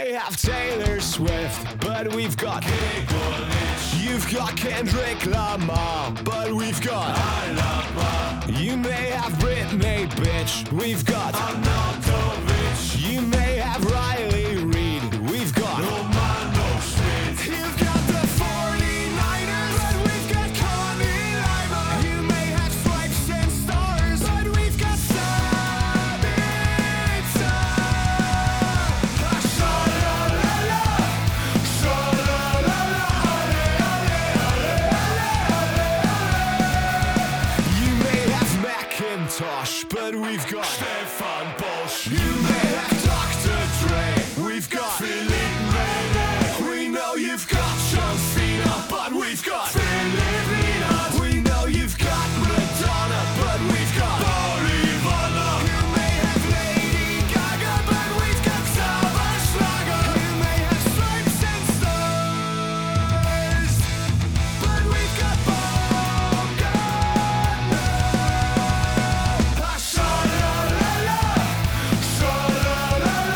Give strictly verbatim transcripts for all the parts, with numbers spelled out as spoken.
may have Taylor Swift, but we've got Gigolage. You've got Kendrick Lamar, but we've got Alaba. You may have Britney, bitch, we've got Arnautovic. You may have Riley Reid, we've got Romano Schmidt. You've got the forty-niners, but we've got Connie Lima. You may have stripes and stars, but we've got Sabitzer. Sha-la-la-la, sha-la-la-la, ale-ale-ale-ale. You may have Macintosh, but we've got Stefan Bosch. You may have Doctor Dre, we've got Philippe Mene. We know you've got John Cena, but we've got Philip Linas. We know you've got Madonna, but we've got Bolivana. You may have Lady Gaga, but we've got Saba Schlager. You may have stripes and stars, but we've got Baumgartner. Ah, sha-la-la-la, sha-la-la-la,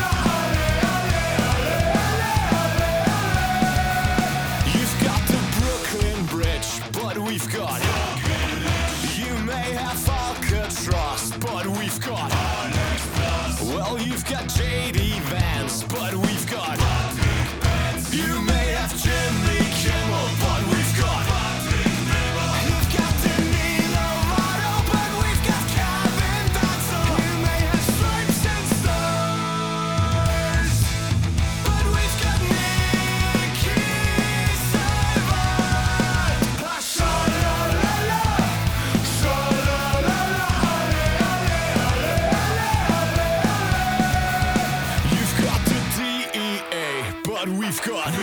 ale-ale-ale-ale. You've got the Brooklyn Bridge, but we've got You may have Alcatraz, but we've got Well, you've got J D Vance, but we've got You may have Jimmy Kimmel, but we've got You've got Danilo Rado, but we've got Kevin Dotson. You may have stripes and stars, but we've got Nikki Savant. Ah, sha-la-la-la, sha-la-la-la, ale-ale-ale-ale. You've got the D E A, but we've got